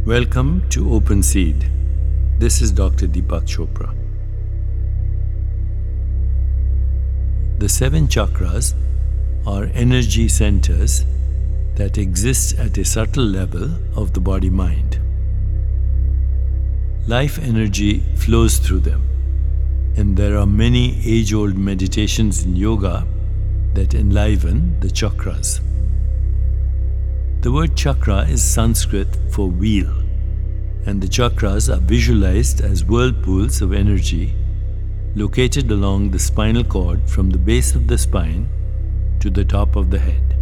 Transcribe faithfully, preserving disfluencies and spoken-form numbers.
Welcome to Open Seed. This is Doctor Deepak Chopra. The seven chakras are energy centers that exist at a subtle level of the body-mind. Life energy flows through them, and there are many age-old meditations in yoga that enliven the chakras. The word chakra is Sanskrit for wheel, and the chakras are visualized as whirlpools of energy located along the spinal cord from the base of the spine to the top of the head.